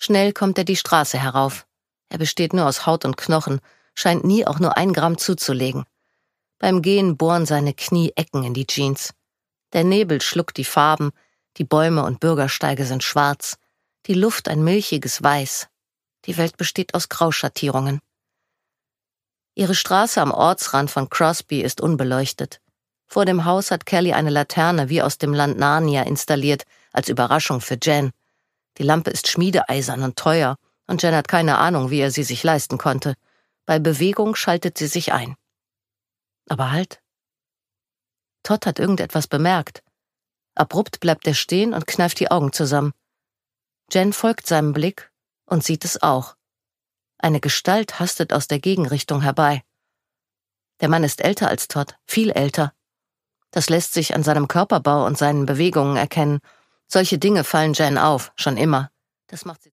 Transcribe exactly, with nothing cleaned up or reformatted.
Schnell kommt er die Straße herauf. Er besteht nur aus Haut und Knochen, scheint nie auch nur ein Gramm zuzulegen. Beim Gehen bohren seine Knie Ecken in die Jeans. Der Nebel schluckt die Farben, die Bäume und Bürgersteige sind schwarz, die Luft ein milchiges Weiß. Die Welt besteht aus Grauschattierungen. Ihre Straße am Ortsrand von Crosby ist unbeleuchtet. Vor dem Haus hat Kelly eine Laterne wie aus dem Land Narnia installiert, als Überraschung für Jen. Die Lampe ist schmiedeeisern und teuer, und Jen hat keine Ahnung, wie er sie sich leisten konnte. Bei Bewegung schaltet sie sich ein. Aber halt. Todd hat irgendetwas bemerkt. Abrupt bleibt er stehen und kneift die Augen zusammen. Jen folgt seinem Blick und sieht es auch. Eine Gestalt hastet aus der Gegenrichtung herbei. Der Mann ist älter als Todd, viel älter. Das lässt sich an seinem Körperbau und seinen Bewegungen erkennen. Solche Dinge fallen Jen auf, schon immer. Das macht sie